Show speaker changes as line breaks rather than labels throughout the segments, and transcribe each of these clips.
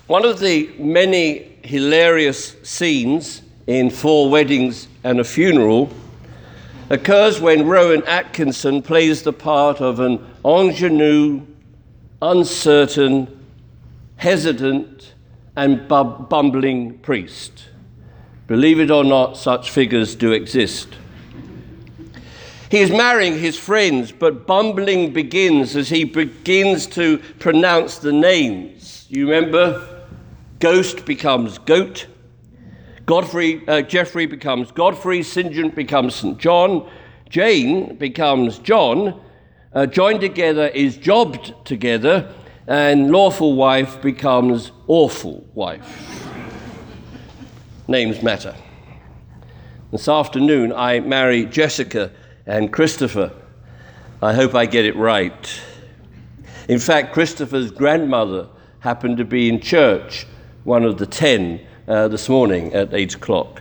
One of the many hilarious scenes in Four Weddings and a Funeral occurs when Rowan Atkinson plays the part of an ingenue, uncertain, hesitant, and bumbling priest. Believe it or not, such figures do exist. He is marrying his friends, but bumbling begins as he begins to pronounce the names. You remember? Ghost becomes Goat. Geoffrey becomes Godfrey. St. John becomes St. John. Jane becomes John. Joined together is jobbed together. And lawful wife becomes awful wife. Names matter. This afternoon, I marry Jessica and Christopher. I hope I get it right. In fact, Christopher's grandmother happened to be in church, one of the 10 this morning at 8 o'clock.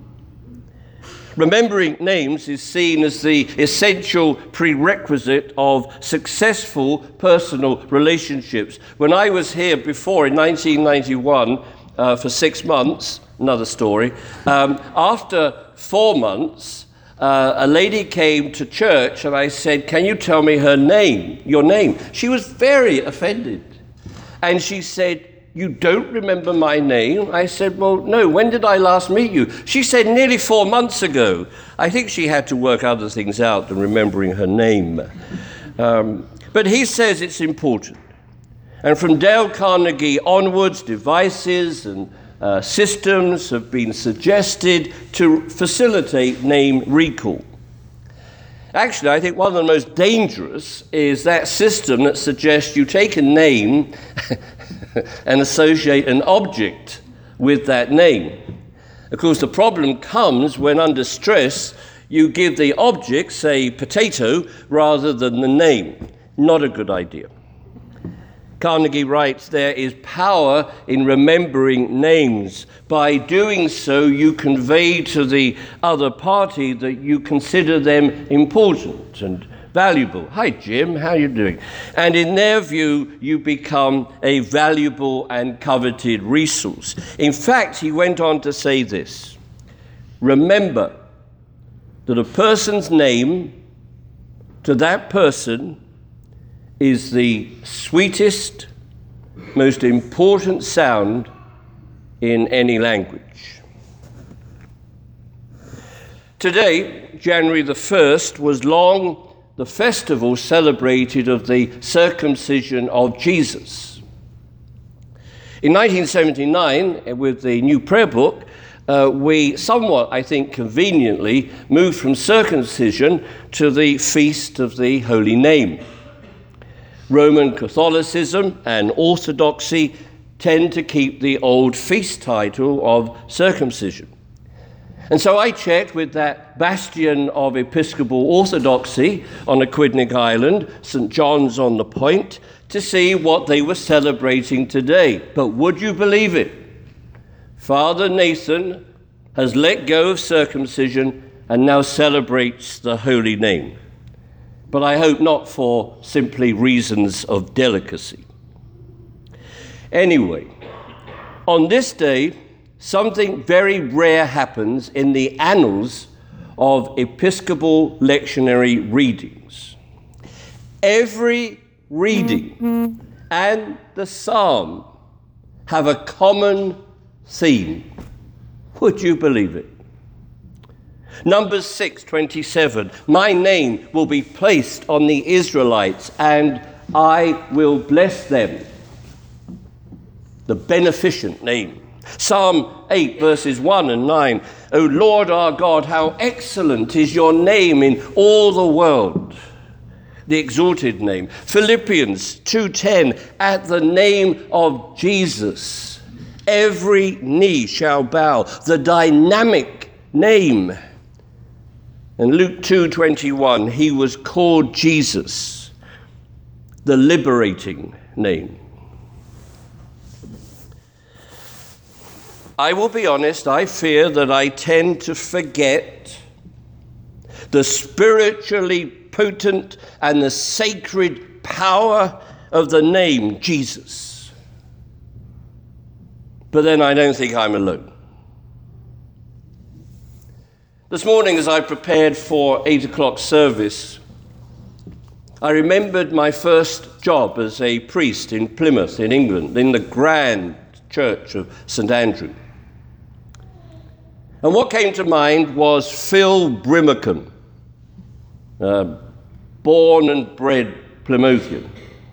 Remembering names is seen as the essential prerequisite of successful personal relationships. When I was here before in 1991 for 6 months, another story, after 4 months, a lady came to church and I said, "Can you tell me your name?" She was very offended. And she said, "You don't remember my name?" I said, "Well, no, when did I last meet you?" She said, "Nearly 4 months ago." I think she had to work other things out than remembering her name. But he says it's important. And from Dale Carnegie onwards, devices and systems have been suggested to facilitate name recall. Actually, I think one of the most dangerous is that system that suggests you take a name and associate an object with that name. Of course, the problem comes when under stress you give the object, say, potato, rather than the name. Not a good idea. Carnegie writes, there is power in remembering names. By doing so, you convey to the other party that you consider them important and valuable. Hi, Jim, how are you doing? And in their view, you become a valuable and coveted resource. In fact, he went on to say this: remember that a person's name to that person is the sweetest, most important sound in any language. Today, January the 1st, was long the festival celebrated of the circumcision of Jesus. In 1979, with the new prayer book, we somewhat, I think, conveniently moved from circumcision to the Feast of the Holy Name. Roman Catholicism and Orthodoxy tend to keep the old feast title of circumcision. And so I checked with that bastion of Episcopal Orthodoxy on Aquidneck Island, St. John's on the Point, to see what they were celebrating today. But would you believe it? Father Nathan has let go of circumcision and now celebrates the Holy Name. But I hope not for simply reasons of delicacy. Anyway, on this day, something very rare happens in the annals of Episcopal lectionary readings. Every reading and the psalm have a common theme. Would you believe it? Numbers 6:27, my name will be placed on the Israelites and I will bless them. The beneficent name. Psalm 8 verses 1 and 9, O Lord our God, how excellent is your name in all the world. The exalted name. Philippians 2:10, at the name of Jesus, every knee shall bow. The dynamic name. And Luke 2:21, he was called Jesus, the liberating name. I will be honest, I fear that I tend to forget the spiritually potent and the sacred power of the name Jesus. But then I don't think I'm alone. This morning, as I prepared for 8 o'clock service, I remembered my first job as a priest in Plymouth, in England, in the grand church of St. Andrew. And what came to mind was Phil Brimacombe, born and bred Plymouthian.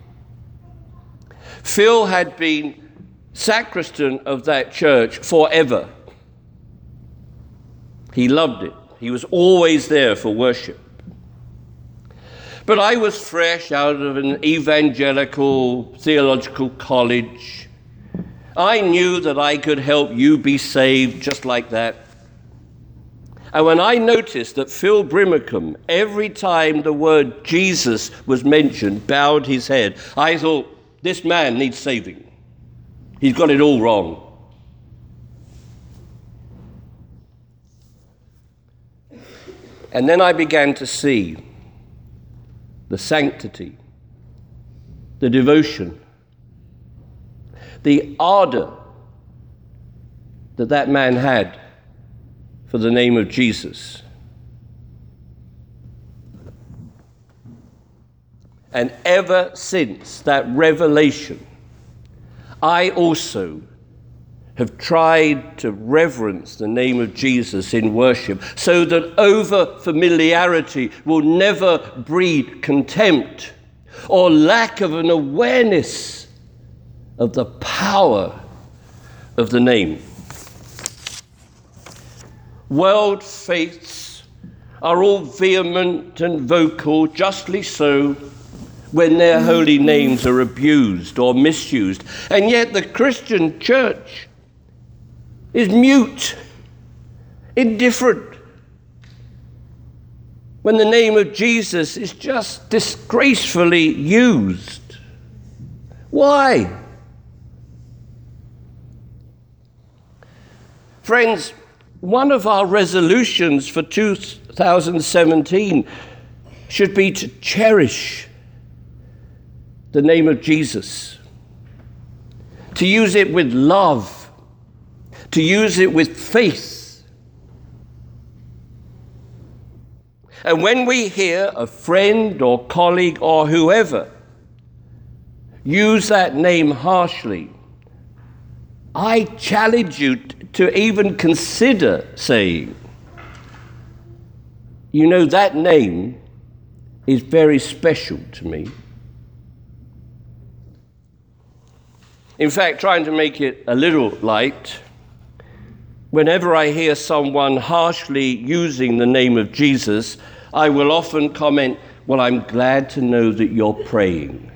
Phil had been sacristan of that church forever. He loved it. He was always there for worship. But I was fresh out of an evangelical theological college. I knew that I could help you be saved just like that. And when I noticed that Phil Brimacombe, every time the word Jesus was mentioned, bowed his head, I thought, this man needs saving. He's got it all wrong. And then I began to see the sanctity, the devotion, the ardor that that man had for the name of Jesus. And ever since that revelation, I also have tried to reverence the name of Jesus in worship so that over-familiarity will never breed contempt or lack of an awareness of the power of the name. World faiths are all vehement and vocal, justly so, when their holy names are abused or misused. And yet the Christian church is mute, indifferent, when the name of Jesus is just disgracefully used. Why? Friends, one of our resolutions for 2017 should be to cherish the name of Jesus, to use it with love, to use it with faith. And when we hear a friend or colleague or whoever use that name harshly, I challenge you to even consider saying, you know, that name is very special to me. In fact, trying to make it a little light, whenever I hear someone harshly using the name of Jesus, I will often comment, well, I'm glad to know that you're praying.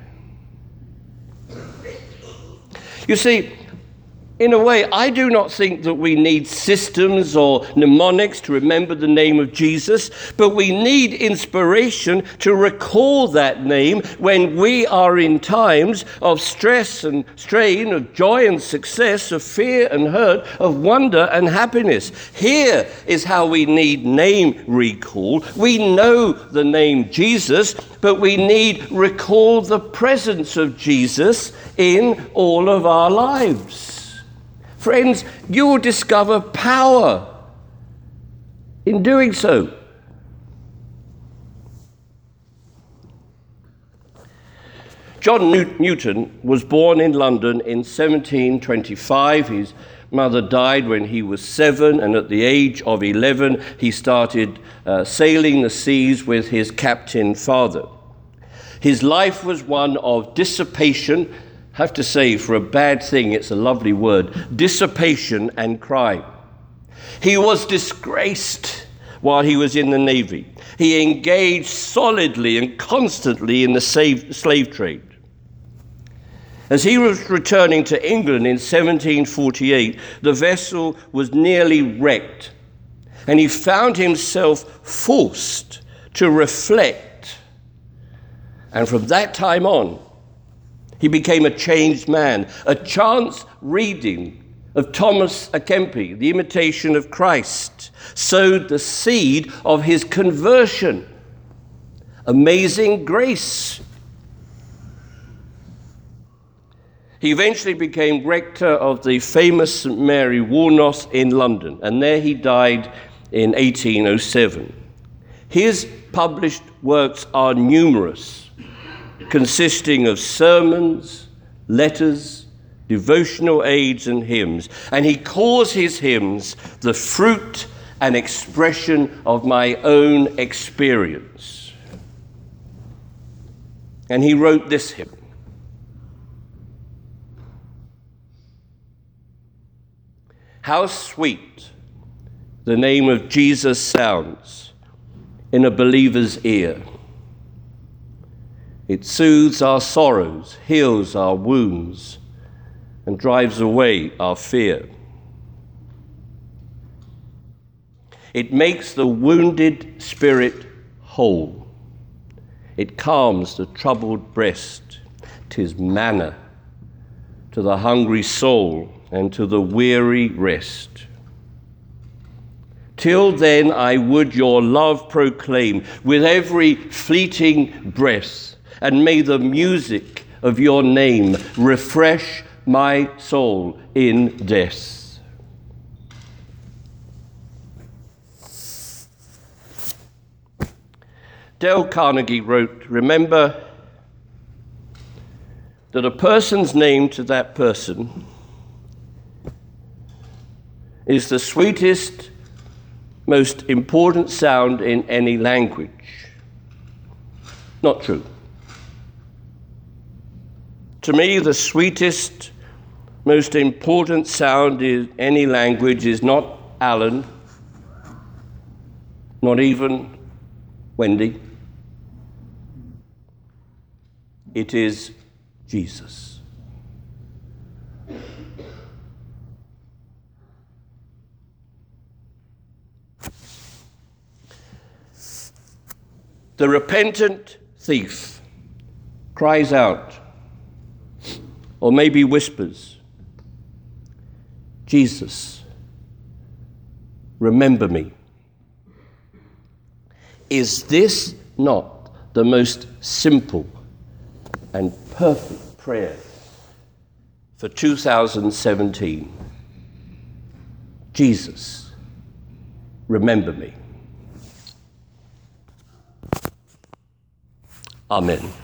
You see, in a way, I do not think that we need systems or mnemonics to remember the name of Jesus, but we need inspiration to recall that name when we are in times of stress and strain, of joy and success, of fear and hurt, of wonder and happiness. Here is how we need name recall. We know the name Jesus, but we need recall the presence of Jesus in all of our lives. Friends, you will discover power in doing so. John Newton was born in London in 1725. His mother died when he was 7, and at the age of 11, he started sailing the seas with his captain father. His life was one of dissipation. I have to say, for a bad thing, it's a lovely word, dissipation and crime. He was disgraced while he was in the Navy. He engaged solidly and constantly in the slave trade. As he was returning to England in 1748, the vessel was nearly wrecked, and he found himself forced to reflect. And from that time on, he became a changed man. A chance reading of Thomas à Kempis, The Imitation of Christ, sowed the seed of his conversion. Amazing grace. He eventually became rector of the famous St Mary Woolnoth in London, and there he died in 1807. His published works are numerous, consisting of sermons, letters, devotional aids, and hymns. And he calls his hymns the fruit and expression of my own experience. And he wrote this hymn: how sweet the name of Jesus sounds in a believer's ear. It soothes our sorrows, heals our wounds, and drives away our fear. It makes the wounded spirit whole. It calms the troubled breast. 'Tis manna to the hungry soul and to the weary rest. Till then I would your love proclaim with every fleeting breath, and may the music of your name refresh my soul in death. Dale Carnegie wrote, remember that a person's name to that person is the sweetest, most important sound in any language. Not true. To me, the sweetest, most important sound in any language is not Alan, not even Wendy. It is Jesus. The repentant thief cries out, or maybe whispers, Jesus, remember me. Is this not the most simple and perfect prayer for 2017? Jesus, remember me. Amen.